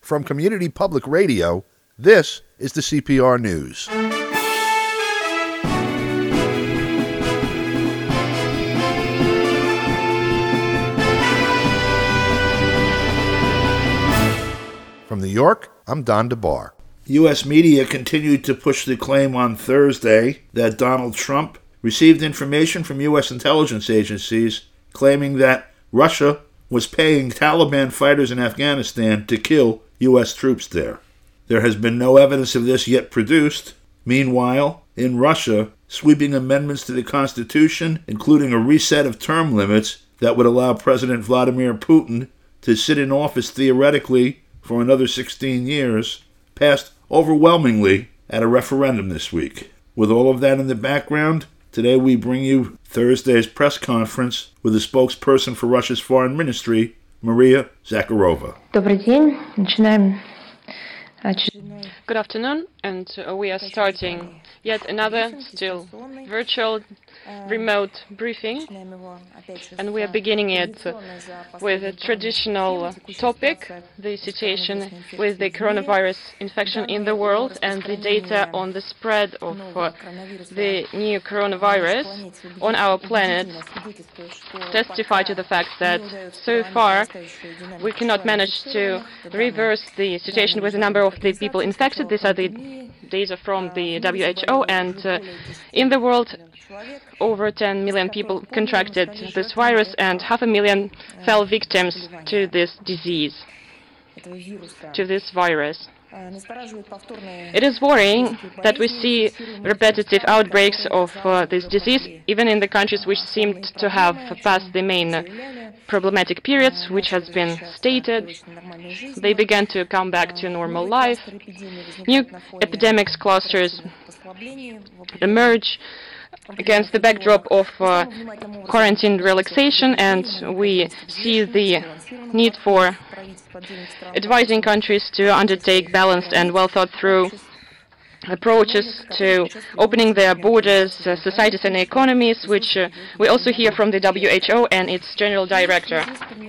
From Community Public Radio, this is the CPR News. From New York, I'm Don DeBar. U.S. media continued to push the claim on Thursday that Donald Trump received information from U.S. intelligence agencies claiming that Russia was paying Taliban fighters in Afghanistan to kill U.S. troops there. There has been no evidence of this yet produced. Meanwhile, in Russia, sweeping amendments to the Constitution, including a reset of term limits that would allow President Vladimir Putin to sit in office theoretically for another 16 years, passed overwhelmingly at a referendum this week. With all of that in the background, today we bring you Thursday's press conference with the spokesperson for Russia's foreign ministry, Maria Zakharova. Добрый день. Начинаем. Good afternoon, and we are starting yet another, still virtual, remote briefing, and we are beginning it with a traditional topic, the situation with the coronavirus infection in the world and the data on the spread of the new coronavirus on our planet testify to the fact that so far we cannot manage to reverse the situation with the number of the people infected. These are the data from the WHO, and in the world over 10 million people contracted this virus and 500,000 fell victims to this disease, to this virus. It is worrying that we see repetitive outbreaks of this disease, even in the countries which seemed to have passed the main problematic periods, which has been stated. They began to come back to normal life. New epidemics clusters emerge against the backdrop of quarantine relaxation, and we see the need for advising countries to undertake balanced and well-thought-through approaches to opening their borders, societies and economies, which we also hear from the WHO and its General Director.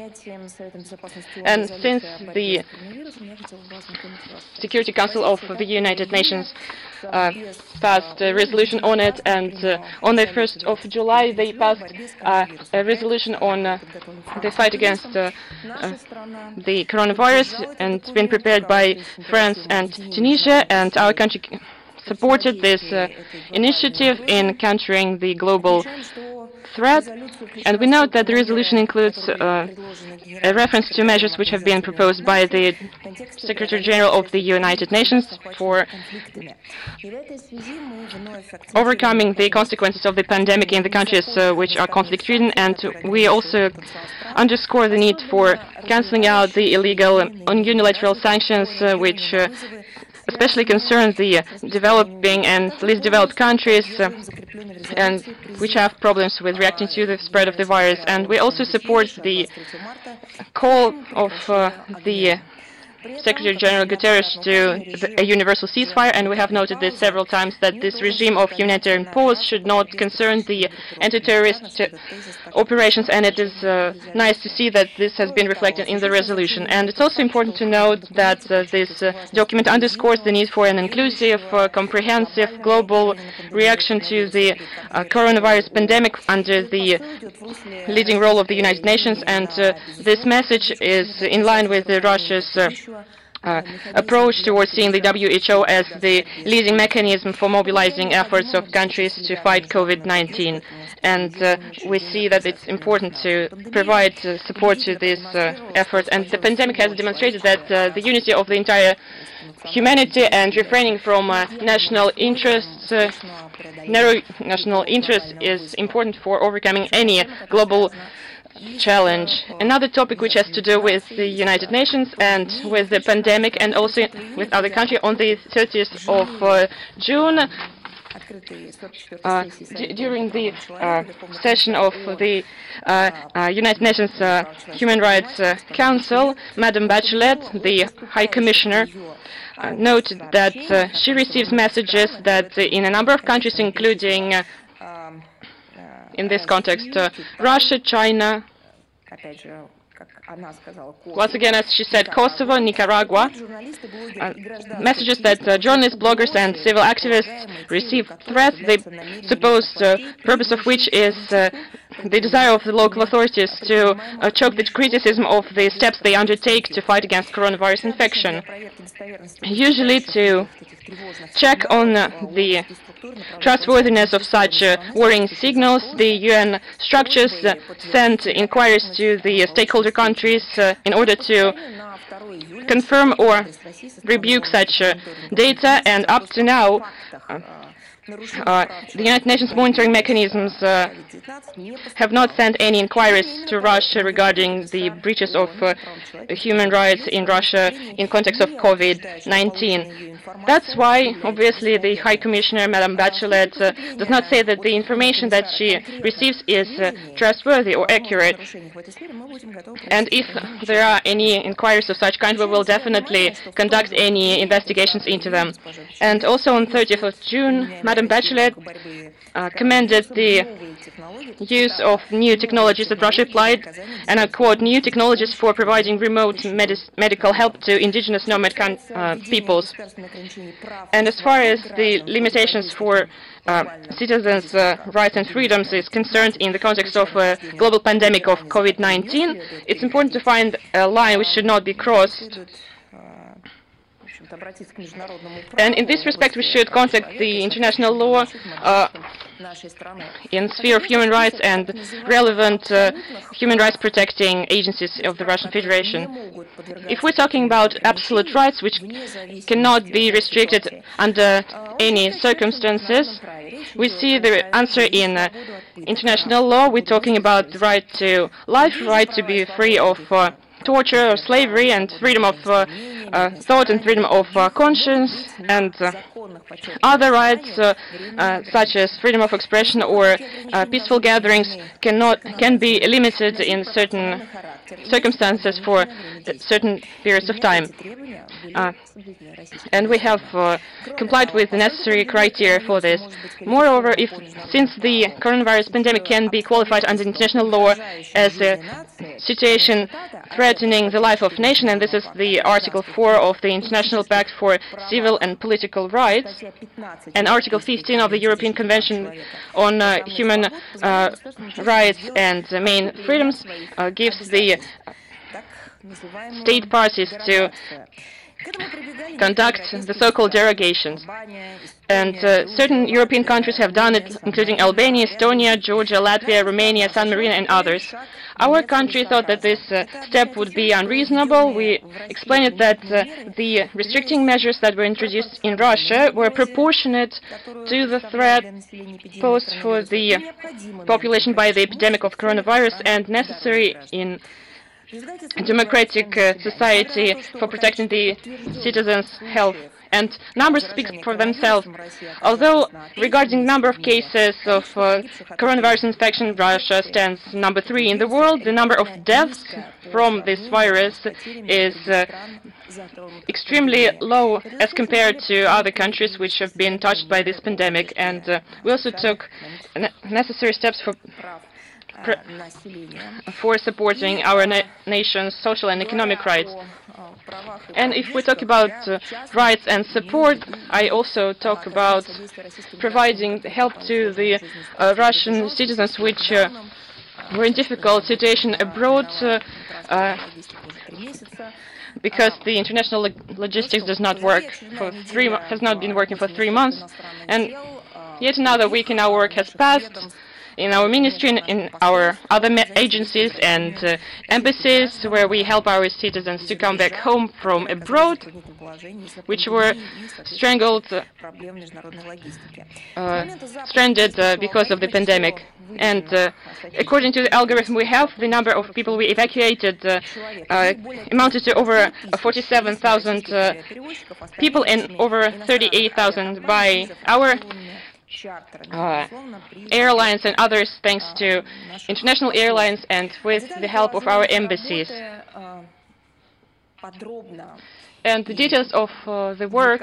And since the Security Council of the United Nations passed a resolution on it, and on the 1st of July they passed a resolution on the fight against the coronavirus, and it's been prepared by France and Tunisia, and our country supported this initiative in countering the global threat. And we note that the resolution includes a reference to measures which have been proposed by the Secretary General of the United Nations for overcoming the consequences of the pandemic in the countries which are conflict-ridden, and we also underscore the need for cancelling out the illegal and unilateral sanctions which especially concern the developing and least developed countries and which have problems with reacting to the spread of the virus. And we also support the call of the Secretary General Guterres to a universal ceasefire, and we have noted this several times, that this regime of humanitarian pause should not concern the anti-terrorist operations, and it is nice to see that this has been reflected in the resolution. And it's also important to note that this document underscores the need for an inclusive, comprehensive global reaction to the coronavirus pandemic under the leading role of the United Nations, and this message is in line with Russia's approach towards seeing the WHO as the leading mechanism for mobilizing efforts of countries to fight COVID-19. And we see that it's important to provide support to this effort. And the pandemic has demonstrated that the unity of the entire humanity and refraining from national interests, narrow national interests, is important for overcoming any global challenge. Another topic which has to do with the United Nations and with the pandemic, and also with other countries, on the 30th of June, during the session of the United Nations Human Rights Council, Madam Bachelet, the High Commissioner, noted that she receives messages that in a number of countries, including in this context Russia, China, Once again, as she said, Kosovo, Nicaragua, messages that journalists, bloggers, and civil activists receive threats, the supposed purpose of which is the desire of the local authorities to choke the criticism of the steps they undertake to fight against coronavirus infection. Usually to check on the trustworthiness of such worrying signals, the UN structures send inquiries to the stakeholder countries in order to confirm or rebuke such data, and up to now the United Nations monitoring mechanisms have not sent any inquiries to Russia regarding the breaches of human rights in Russia in context of COVID-19. That's why, obviously, the High Commissioner, Madame Bachelet, does not say that the information that she receives is trustworthy or accurate. And if there are any inquiries of such kind, we will definitely conduct any investigations into them. And also on 30th of June, Madame Bachelet commended the use of new technologies that Russia applied, and I quote, "new technologies for providing remote medical help to indigenous nomad peoples." And as far as the limitations for citizens' rights and freedoms is concerned in the context of a global pandemic of COVID-19, it's important to find a line which should not be crossed. And in this respect, we should contact the international law in sphere of human rights and relevant human rights protecting agencies of the Russian Federation. If we're talking about absolute rights which cannot be restricted under any circumstances, we see the answer in international law. We're talking about the right to life, right to be free of torture or slavery, and freedom of thought and freedom of conscience, and other rights such as freedom of expression or peaceful gatherings can be limited in certain circumstances for certain periods of time. And we have complied with the necessary criteria for this. Moreover, since the coronavirus pandemic can be qualified under international law as a situation threatening the life of nation, and this is the Article 4 of the International Pact for Civil and Political Rights, and Article 15 of the European Convention on Human Rights and Main Freedoms gives the state parties to conduct the so-called derogations. And certain European countries have done it, including Albania, Estonia, Georgia, Latvia, Romania, San Marino, and others. Our country thought that this step would be unreasonable. We explained that the restricting measures that were introduced in Russia were proportionate to the threat posed for the population by the epidemic of coronavirus and necessary in a democratic society for protecting the citizens' health. And numbers speak for themselves. Although regarding number of cases of coronavirus infection, Russia stands number 3 in the world, the number of deaths from this virus is extremely low as compared to other countries which have been touched by this pandemic. And we also took necessary steps for supporting our nation's social and economic rights. And if we talk about rights and support, I also talk about providing help to the Russian citizens which were in difficult situation abroad because the international logistics does not work has not been working for 3 months, and yet another week in our work has passed. In our ministry, in our other agencies and embassies, where we help our citizens to come back home from abroad, which were stranded because of the pandemic. And according to the algorithm we have, the number of people we evacuated amounted to over 47,000 people and over 38,000 by our airlines and others, thanks to international airlines and with the help of our embassies. And the details of the work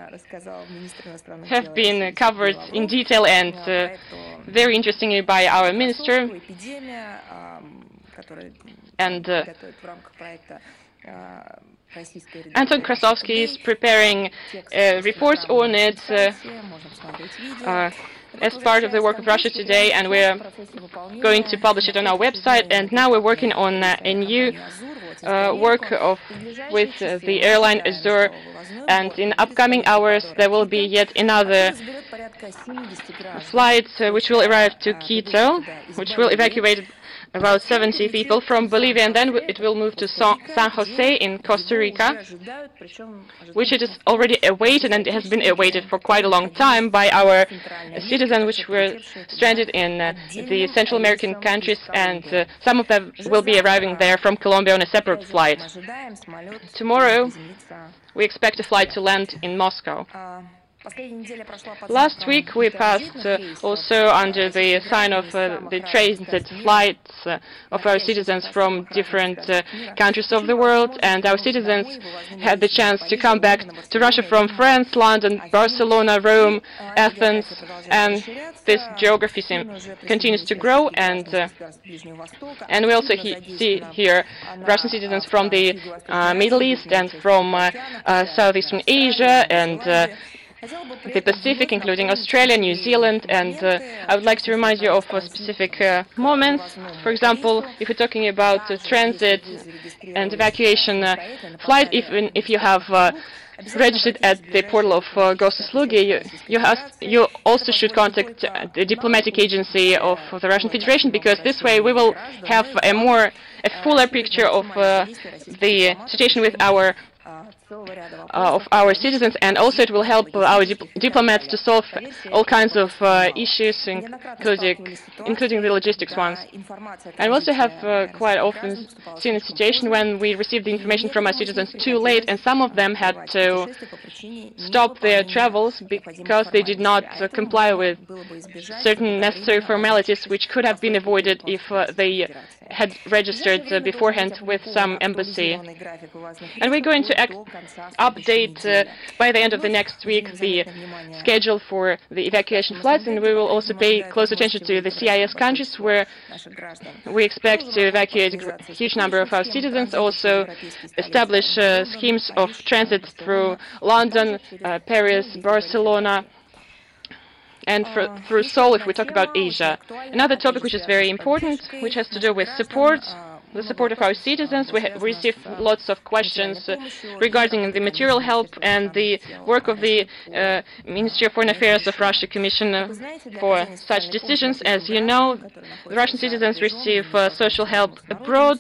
have been covered in detail and very interestingly by our minister. and Anton Krasovsky is preparing reports on it as part of the work of Russia Today, and we're going to publish it on our website. And now we're working on a new work with the airline Azur, and in upcoming hours there will be yet another flight which will arrive to Quito, which will evacuate about 70 people from Bolivia, and then it will move to San Jose in Costa Rica, which it is already awaited, and it has been awaited for quite a long time by our citizens which were stranded in the Central American countries, and some of them will be arriving there from Colombia on a separate flight. Tomorrow we expect a flight to land in Moscow. Last week we passed also under the sign of the transit flights of our citizens from different countries of the world, and our citizens had the chance to come back to Russia from France, London, Barcelona, Rome, Athens, and this geography continues to grow, and we also see here Russian citizens from the Middle East and from Southeastern Asia and the Pacific, including Australia, New Zealand, and I would like to remind you of specific moments. For example, if you're talking about transit and evacuation flight, if you have registered at the portal of Gosuslugi, you also should contact the diplomatic agency of the Russian Federation, because this way we will have a fuller picture of the situation with our citizens, and also it will help our diplomats to solve all kinds of issues, including the logistics ones. And we also have quite often seen a situation when we received the information from our citizens too late, and some of them had to stop their travels because they did not comply with certain necessary formalities which could have been avoided if they had registered beforehand with some embassy. And we're going to update by the end of the next week the schedule for the evacuation flights, and we will also pay close attention to the CIS countries where we expect to evacuate a huge number of our citizens, also establish schemes of transit through London, Paris, Barcelona, and through Seoul if we talk about Asia. Another topic which is very important, which has to do with support, the support of our citizens. We receive lots of questions regarding the material help and the work of the Ministry of Foreign Affairs of Russia Commission for such decisions. As you know, the Russian citizens receive social help abroad,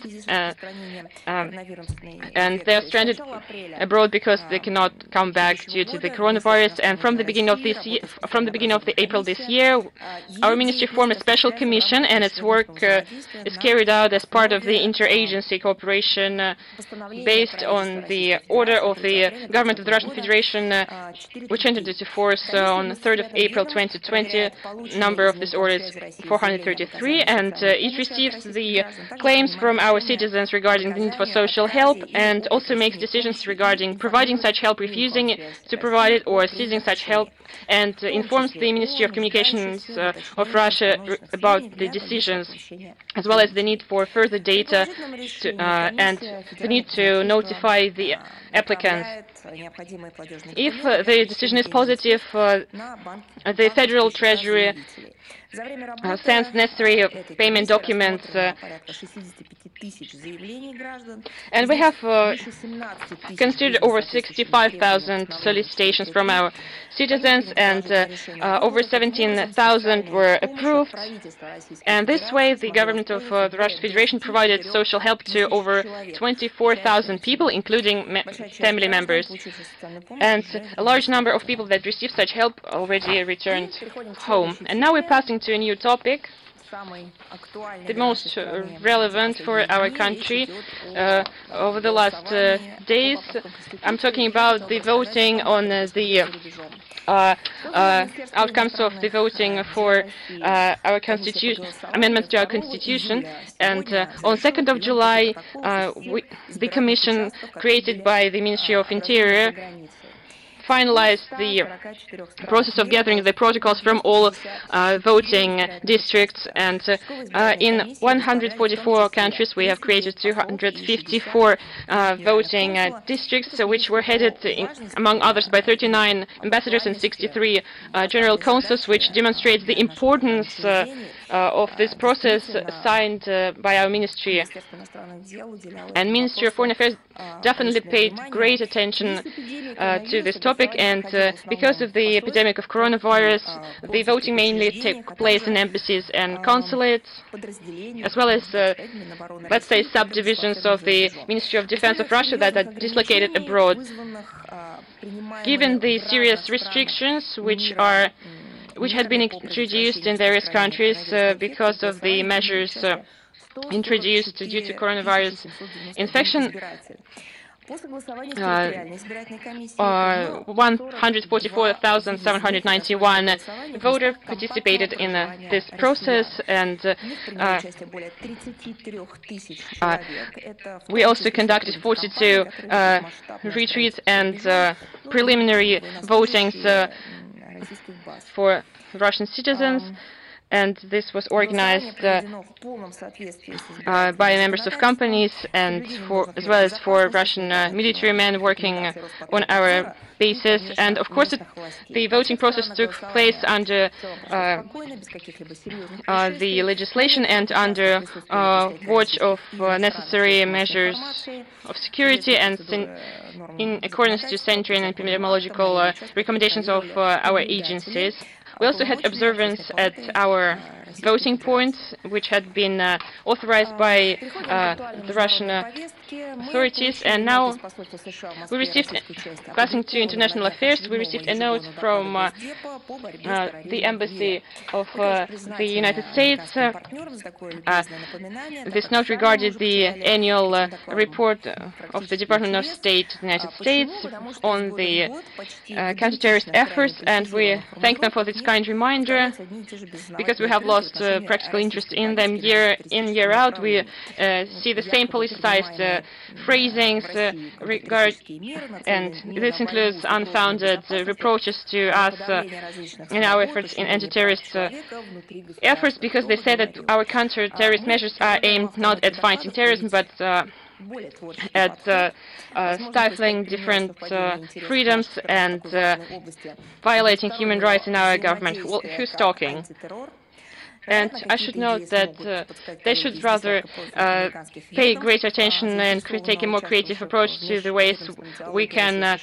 and they are stranded abroad because they cannot come back due to the coronavirus. And from the beginning of April this year, our ministry formed a special commission, and its work is carried out as part of the interagency cooperation based on the order of the government of the Russian Federation, which entered into force on the 3rd of April 2020. Number of this order is 433, and it receives the claims from our citizens regarding the need for social help, and also makes decisions regarding providing such help, refusing to provide it, or seizing such help, and informs the Ministry of Communications of Russia about the decisions, as well as the need for further data and the need to notify the applicants. If the decision is positive, the Federal Treasury sends necessary payment documents, and we have considered over 65,000 solicitations from our citizens, and over 17,000 were approved. And this way, the government of the Russian Federation provided social help to over 24,000 people, including family members. And a large number of people that received such help already returned home. And now we're passing to a new topic, the most relevant for our country over the last days. I'm talking about the voting on the outcomes of the voting for our constitution, amendments to our constitution. And on 2nd of July, the commission created by the Ministry of Interior finalized the process of gathering the protocols from all voting districts, and in 144 countries we have created 254 voting districts, which were headed, among others, by 39 ambassadors and 63 general consuls, which demonstrates the importance of this process signed by our ministry. And Ministry of Foreign Affairs definitely paid great attention to this topic, and because of the epidemic of coronavirus, the voting mainly took place in embassies and consulates, as well as, let's say, subdivisions of the Ministry of Defense of Russia that are dislocated abroad. Given the serious restrictions which had been introduced in various countries because of the measures introduced due to coronavirus infection, 144,791 voters participated in this process, and we also conducted 42 retreats and preliminary votings for Russian citizens, and this was organized by members of companies and as well as for Russian military men working on our bases. And of course the voting process took place under the legislation and under watch of necessary measures of security and in accordance to sanitary and epidemiological recommendations of our agencies. We also had observance at our voting points, which had been authorized by the Russian authorities, and now we received, passing to international affairs, we received a note from the Embassy of the United States. This note regarded the annual report of the Department of State of the United States on the counter-terrorist efforts, and we thank them for this kind reminder, because we have lost practical interest in them year in, year out. We see the same politicized phrasings and this includes unfounded reproaches to us in our efforts in anti-terrorist efforts, because they say that our counter-terrorist measures are aimed not at fighting terrorism, but at stifling different freedoms and violating human rights in our government. Well, who's talking? And I should note that they should rather pay greater attention and take a more creative approach to the ways we can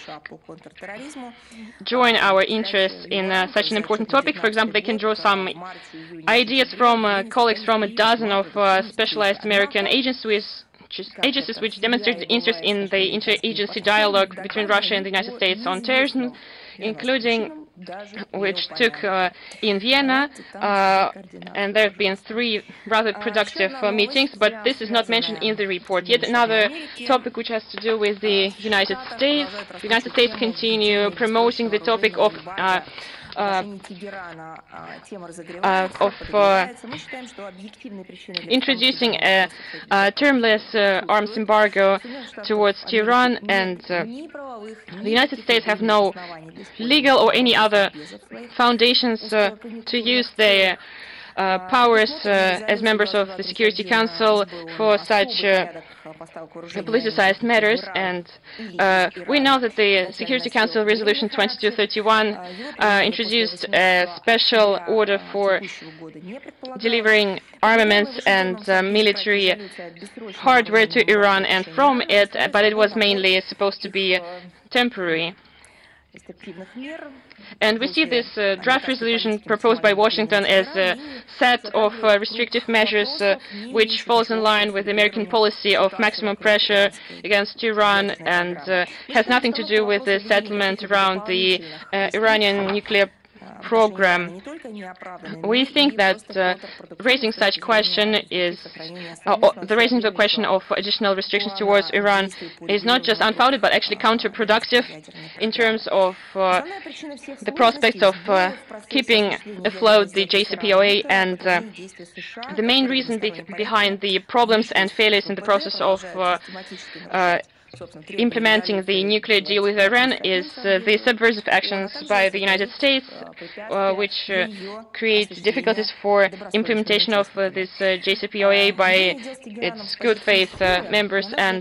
join our interests in such an important topic. For example, they can draw some ideas from colleagues from a dozen of specialized American agencies which demonstrate interest in the interagency dialogue between Russia and the United States on terrorism, including which took in Vienna, and there have been 3 rather productive meetings, but this is not mentioned in the report. Yet another topic which has to do with the United States. The United States continue promoting the topic of introducing a termless arms embargo towards Tehran, and the United States have no legal or any other foundations to use their powers as members of the Security Council for such politicized matters, and we know that the Security Council Resolution 2231 introduced a special order for delivering armaments and military hardware to Iran and from it, but it was mainly supposed to be temporary. And we see this draft resolution proposed by Washington as a set of restrictive measures which falls in line with the American policy of maximum pressure against Iran and has nothing to do with the settlement around the Iranian nuclear program. We think that raising such question is, the raising the question of additional restrictions towards Iran is not just unfounded, but actually counterproductive in terms of the prospects of keeping afloat the JCPOA, and the main reason behind the problems and failures in the process of implementing the nuclear deal with Iran is the subversive actions by the United States, which create difficulties for implementation of this JCPOA by its good faith members, and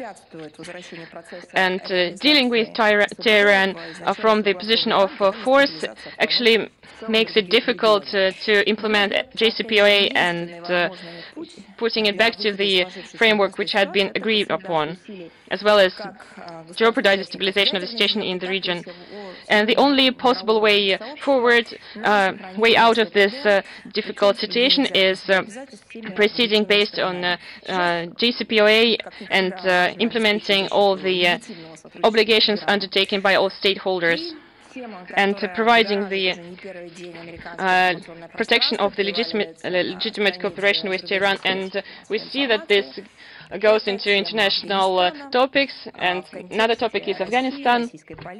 dealing with Tehran from the position of force actually makes it difficult to implement JCPOA and putting it back to the framework which had been agreed upon, as well as jeopardize the stabilization of the situation in the region. And the only possible way forward, way out of this difficult situation is proceeding based on JCPOA and implementing all the obligations undertaken by all stakeholders, and providing the protection of the legitimate cooperation with Tehran. And we see that this goes into international topics, and another topic is Afghanistan.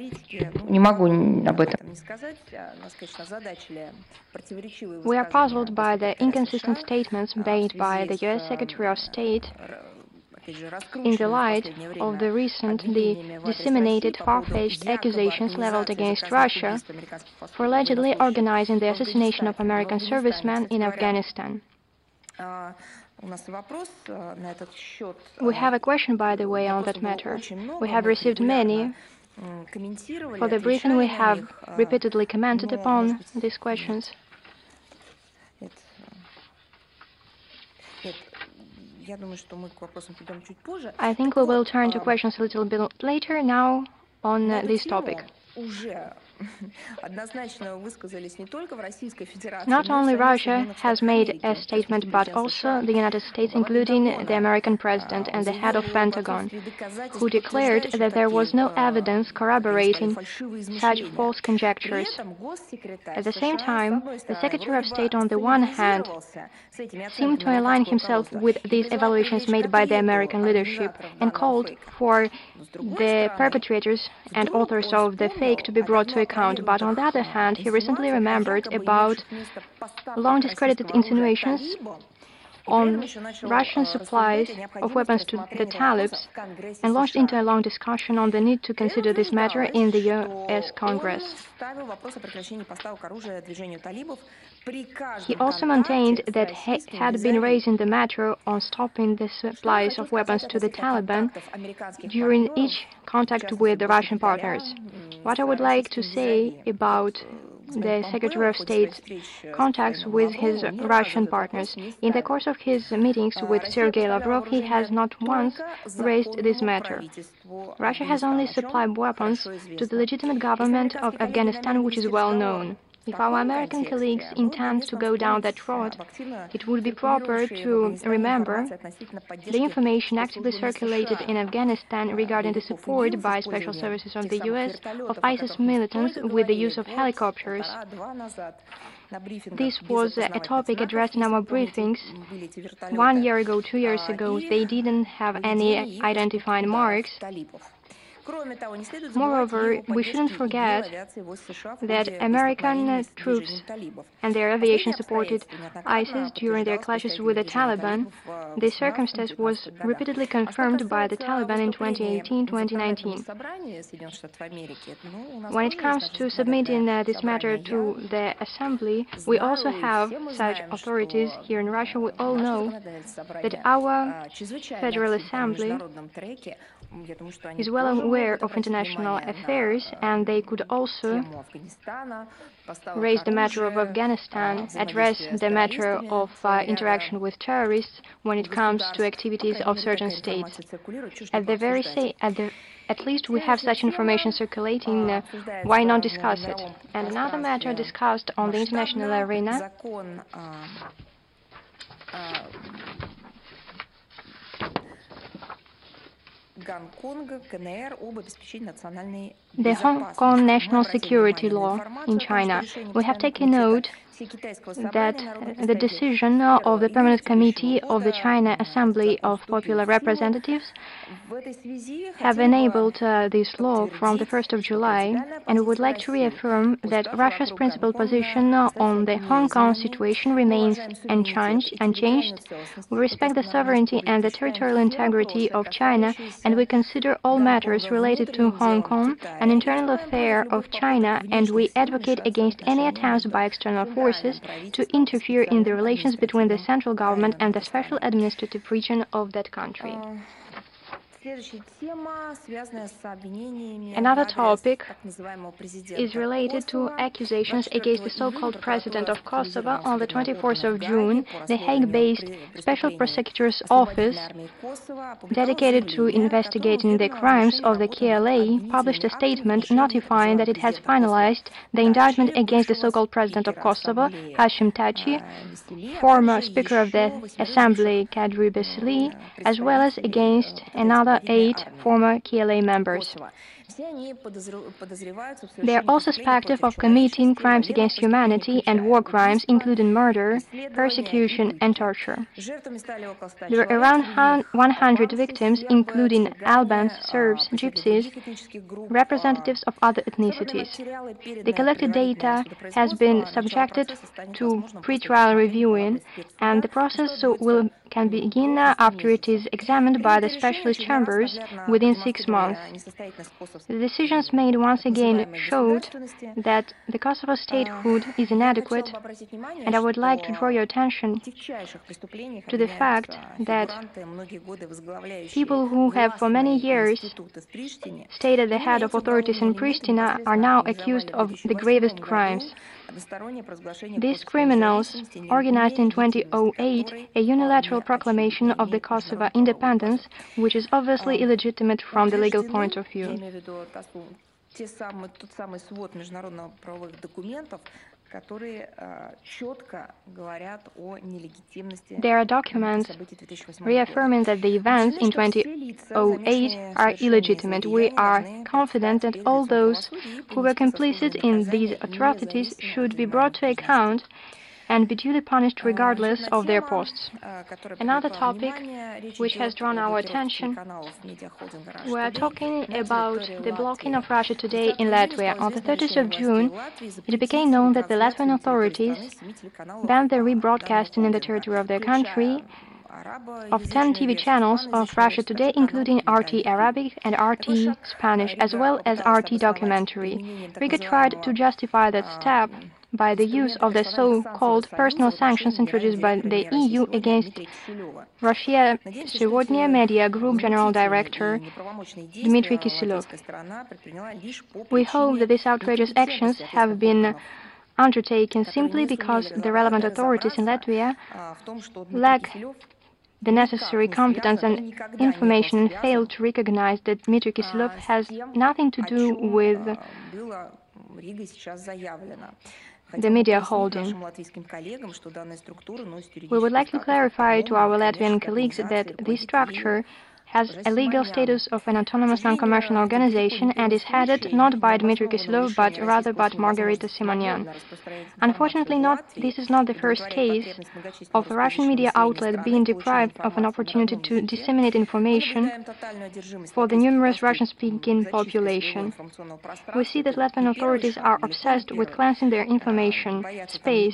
We are puzzled by the inconsistent statements made by the US Secretary of State in the light of the recently disseminated far-fetched accusations leveled against Russia for allegedly organizing the assassination of American servicemen in Afghanistan. We have a question, by the way, on that matter. We have received many. For the briefing, we have repeatedly commented upon these questions. I think we will turn to questions a little bit later now on this topic. Not only Russia has made a statement, but also the United States, including the American president and the head of Pentagon, who declared that there was no evidence corroborating such false conjectures. At the same time, the Secretary of State, on the one hand, seemed to align himself with these evaluations made by the American leadership and called for the perpetrators and authors of the fake to be brought to account. But on the other hand, he recently remembered about long discredited insinuations on Russian supplies of weapons to the Talibs and launched into a long discussion on the need to consider this matter in the U.S. Congress. He also maintained that he had been raising the matter on stopping the supplies of weapons to the Taliban during each contact with the Russian partners. What I would like to say about the Secretary of State's contacts with his Russian partners. In the course of his meetings with Sergei Lavrov, he has not once raised this matter. Russia has only supplied weapons to the legitimate government of Afghanistan, which is well known. If our American colleagues intend to go down that road, it would be proper to remember the information actively circulated in Afghanistan regarding the support by special services of the U.S. of ISIS militants with the use of helicopters. This was a topic addressed in our briefings 1 year ago, 2 years ago. They didn't have any identifying marks. Moreover, we shouldn't forget that American troops and their aviation supported ISIS during their clashes with the Taliban. This circumstance was repeatedly confirmed by the Taliban in 2018-2019. When it comes to submitting this matter to the Assembly, we also have such authorities here in Russia. We all know that our Federal Assembly is well aware of international affairs, and they could also raise the matter of Afghanistan, address the matter of interaction with terrorists when it comes to activities of certain states. At least we have such information circulating, why not discuss it? And another matter discussed on the international arena the Hong Kong National Security Law in China. We have taken note that the decision of the Permanent Committee of the China Assembly of Popular Representatives have enabled this law from the 1st of July, and we would like to reaffirm that Russia's principal position on the Hong Kong situation remains unchanged. We respect the sovereignty and the territorial integrity of China, and we consider all matters related to Hong Kong an internal affair of China, and we advocate against any attempts by external forces to interfere in the relations between the central government and the special administrative region of that country. Another topic is related to accusations against the so-called President of Kosovo. On the 24th of June, the Hague-based Special Prosecutor's Office, dedicated to investigating the crimes of the KLA, published a statement notifying that it has finalized the indictment against the so-called President of Kosovo, Hashim Thaçi, former Speaker of the Assembly, Kadri Besili, as well as against another 8 former KLA members. They are also suspected of committing crimes against humanity and war crimes, including murder, persecution, and torture. There were around 100 victims, including Albans, Serbs, Gypsies, representatives of other ethnicities. The collected data has been subjected to pre-trial reviewing, and the process can begin after it is examined by the specialist chambers within 6 months. The decisions made once again showed that the Kosovo statehood is inadequate, and I would like to draw your attention to the fact that people who have for many years stayed at the head of authorities in Pristina are now accused of the gravest crimes. These criminals organized in 2008 a unilateral proclamation of the Kosovo independence, which is obviously illegitimate from the legal point of view. There are documents reaffirming that the events in 2008 are illegitimate. We are confident that all those who were complicit in these atrocities should be brought to account and be duly punished regardless of their posts. Another topic which has drawn our attention, we are talking about the blocking of Russia Today in Latvia. On the 30th of June, it became known that the Latvian authorities banned the rebroadcasting in the territory of their country of 10 TV channels of Russia Today, including RT Arabic and RT Spanish, as well as RT Documentary. Riga tried to justify that step by the use of the so-called personal sanctions introduced by the EU against Russia Сегодня Media Group General Director Dmitry Kiselov. We hope that these outrageous actions have been undertaken simply because the relevant authorities in Latvia lack the necessary competence and information and fail to recognize that Dmitry Kiselov has nothing to do with the media holding. We would like to clarify to our Latvian colleagues that this structure has a legal status of an autonomous non-commercial organization and is headed not by Dmitry Kiselov but rather by Margarita Simonyan. Unfortunately, this is not the first case of a Russian media outlet being deprived of an opportunity to disseminate information for the numerous Russian-speaking population. We see that Latvian authorities are obsessed with cleansing their information space,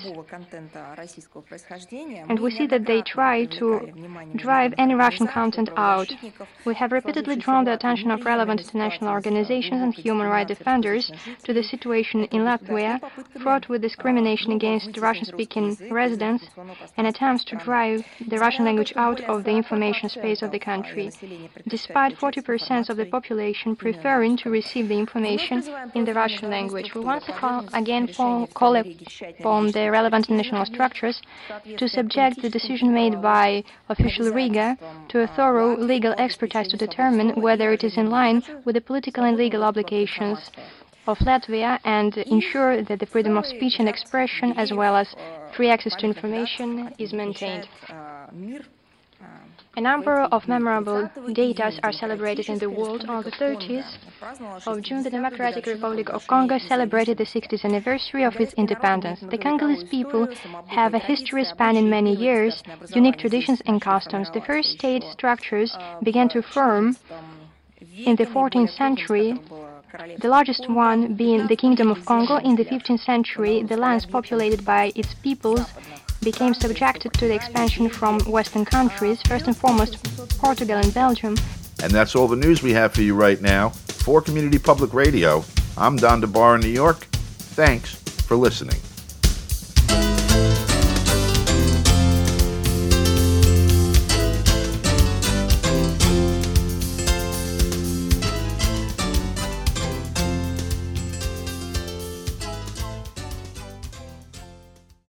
and we see that they try to drive any Russian content out. We have repeatedly drawn the attention of relevant international organizations and human rights defenders to the situation in Latvia, fraught with discrimination against Russian-speaking residents and attempts to drive the Russian language out of the information space of the country, despite 40% of the population preferring to receive the information in the Russian language. We once again call upon the relevant international structures to subject the decision made by official Riga to a thorough legal expertise to determine whether it is in line with the political and legal obligations of Latvia and ensure that the freedom of speech and expression as well as free access to information is maintained. A number of memorable dates are celebrated in the world. On the 30th of June, the Democratic Republic of Congo celebrated the 60th anniversary of its independence. The Congolese people have a history spanning many years, unique traditions and customs. The first state structures began to form in the 14th century, the largest one being the Kingdom of Congo. In the 15th century, the lands populated by its peoples became subjected to the expansion from Western countries, first and foremost Portugal and Belgium. And that's all the news we have for you right now. For Community Public Radio, I'm Don DeBar in New York. Thanks for listening.